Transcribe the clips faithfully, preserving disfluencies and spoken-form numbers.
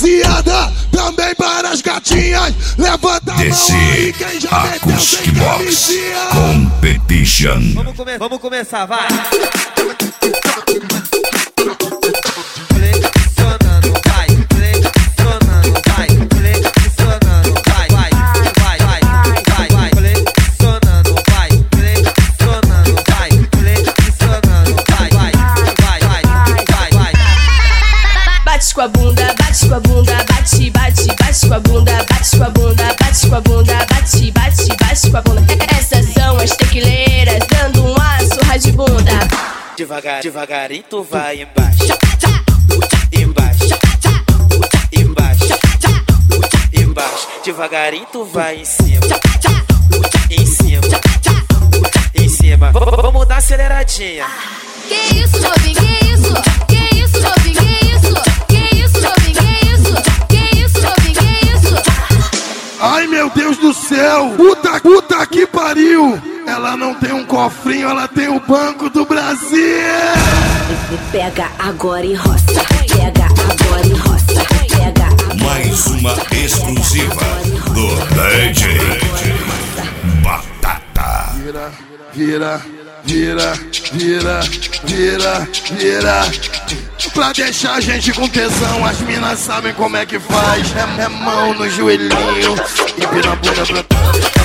rapaziada, também para as gatinhas. Levanta a mão aí quem já meteu sem camisinha. Competition. Vamos, come vamos começar, vai. Bate com a bunda, bate com a bunda, bate, bate, bate com a bunda, bate com a bunda, bate com a bunda, bate, bate, bate com a bunda. Essas são as tequileiras dando uma surra de bunda. Devagar, devagarinho tu vai embaixo, embaixo, embaixo, embaixo. Devagarinho tu vai em cima, em cima, em cima. V vamos dar aceleradinha. Que isso, jovem? Que isso? Que isso, jovem? Que isso? Que isso, jovem? Que isso? Que isso, jovem? Que isso? Ai meu Deus do céu! Puta, puta que pariu! Ela não tem um cofrinho, ela tem o Banco do Brasil! Pega agora e roça, pega agora e roça, pega agora. Mais uma exclusiva do D J Batata. Vira, vira, vira, vira, vira, vira. Pra deixar a gente com tesão, as minas sabem como é que faz. É, é mão no joelhinho e vira a bunda pra...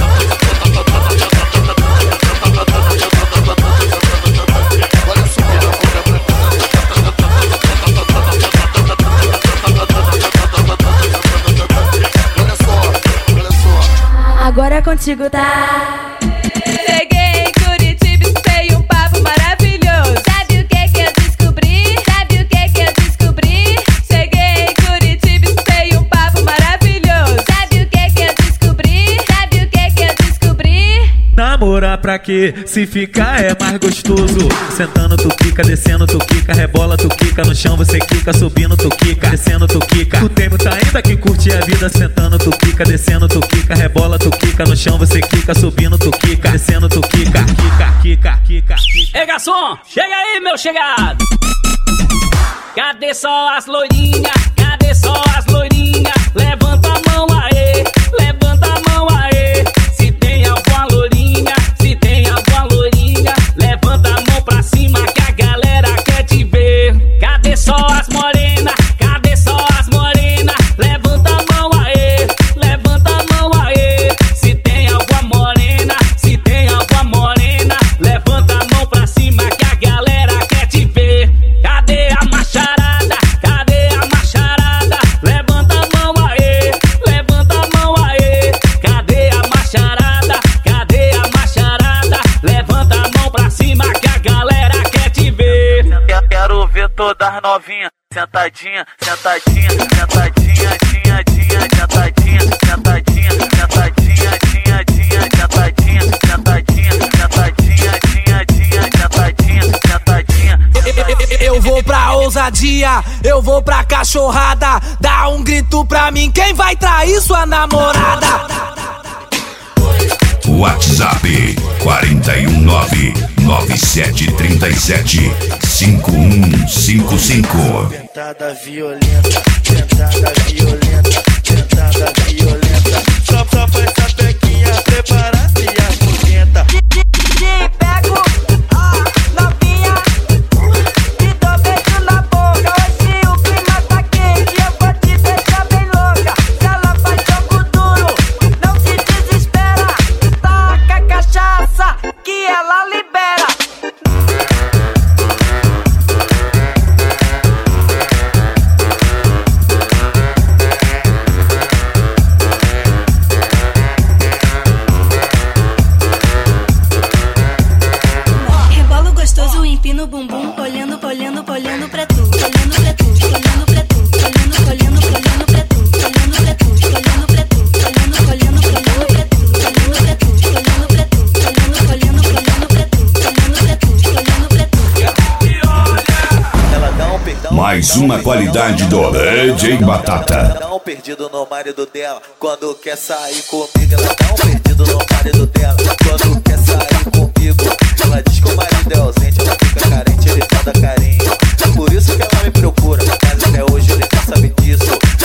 Agora é contigo, tá? Cheguei em Curitiba e escutei um papo maravilhoso. Sabe o que que eu descobri? Sabe o que que eu descobri? Cheguei em Curitiba e escutei um papo maravilhoso. Sabe o que que eu descobri? Sabe o que que eu descobri? Namorar pra quê? Se ficar é mais gostoso. Sentando tu quica, descendo tu quica, rebola tu quica, no chão você quica, subindo tu quica, descendo tu quica. O tempo tá ainda que curte a vida. Sentando tu quica, descendo tu quica, rebola tu quica, no chão você quica, subindo tu quica, descendo tu quica, quica, quica, quica, quica. Ei garçom, chega aí meu chegado. Cadê só as loirinhas? Cadê só as loirinhas? Levanta a mão aí, levanta a mão aí. Se tem alguma loirinha, se tem alguma loirinha, levanta a mão pra cima que a galera quer te ver. Cadê só as morenas? Cadê só as morenas? Levanta a mão aí, levanta a mão aí. Se tem alguma morena, se tem alguma morena, levanta a mão pra cima que a galera quer te ver. Cadê a macharada? Cadê a macharada? Levanta a mão aí, levanta a mão aí. Cadê a macharada? Cadê a macharada? Levanta a mão pra cima que a galera quer te ver. Quero ver todas as novinhas sentadinha, sentadinha, sentadinha, tinha, tinha, sentadinha, sentadinha, sentadinha, tinha, tinha, sentadinha, sentadinha, sentadinha, tinha, tinha, sentadinha, sentadinha. Eu vou pra ousadia, eu vou pra cachorrada. Dá um grito pra mim, quem vai trair sua namorada? WhatsApp quatro um nove, nove sete três sete, cinco um cinco cinco. Tentada violenta, tentada violenta, tentada violenta. Só, só pra essa pequinha preparar e aposenta. Te pego, ah, novinha, te dou beijo na boca. Hoje o clima tá quente, eu vou te deixar bem louca. Se ela faz jogo duro, não se desespera. Taca a cachaça que ela libera. Rebolo gostoso, empino o bumbum, olhando, olhando, olhando pra tu, olhando pra tu, olhando pra tu, olhando, olhando, olhando pra tu, olhando pra tu, olhando pra tu, olhando, olhando, olhando pra tu, olhando pra tu, olhando pra tu, olhando, olhando, olhando pra tu, olhando pra tu, olhando pra tu. Ela dá um perdão. Mais uma qualidade do D J Batata. Dá um perdido no marido dela. Quando quer sair comigo, ela dá um perdido no marido dela. Quando quer sair comigo, ela diz que o marido é ausente, ela fica carente, ele manda carinho. Por isso que ela me procura, mas até hoje ele não sabe disso.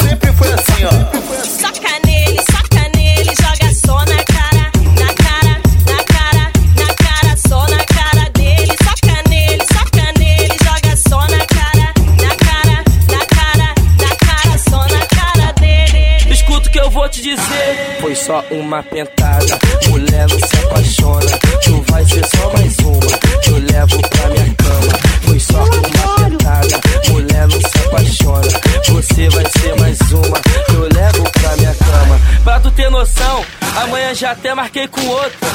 só uma pentada, mulher não se apaixona. Tu vai ser só mais uma, eu levo pra minha cama. Foi só uma pentada, mulher não se apaixona. Você vai ser mais uma, eu levo pra minha cama. Pra tu ter noção, amanhã já até marquei com outra.